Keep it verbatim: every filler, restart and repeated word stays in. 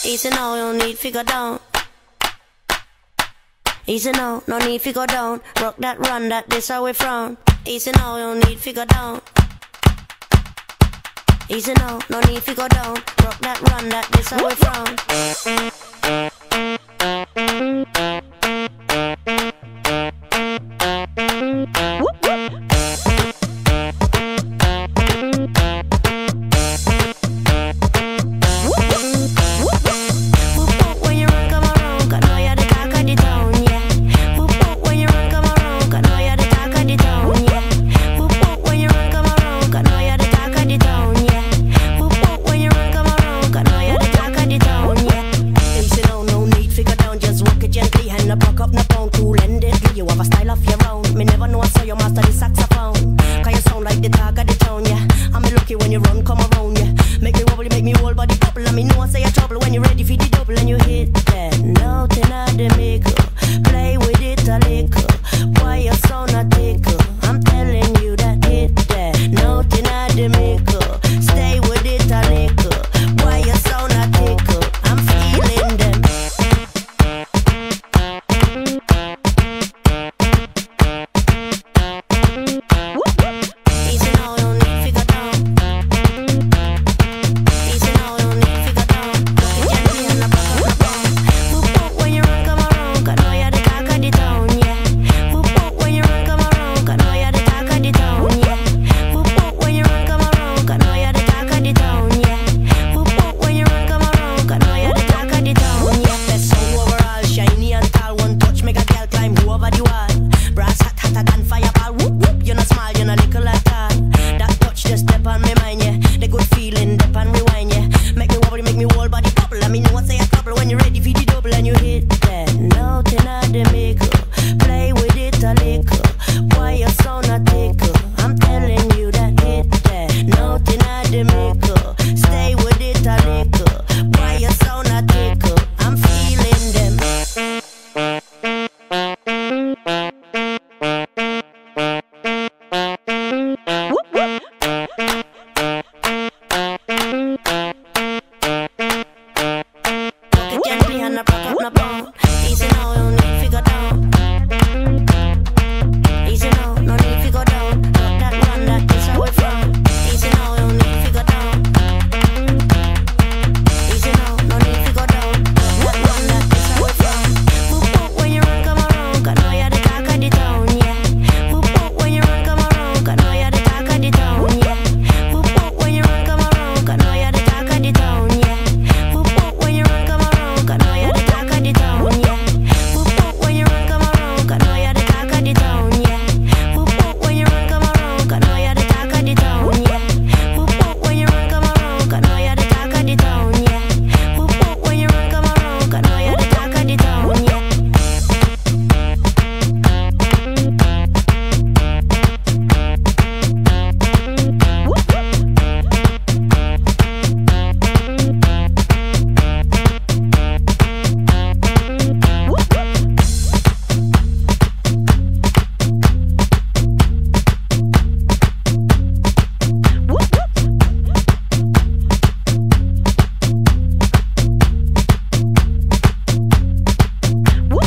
Easy now, no need to go down. Easy now, no need to go down. Rock that, run that, this how we frown. Easy now, no need to go down. Easy now, no need to go down. Rock that, run that, this how we frown. Why you so not tickle? I'm telling you that hit that. Nothing I make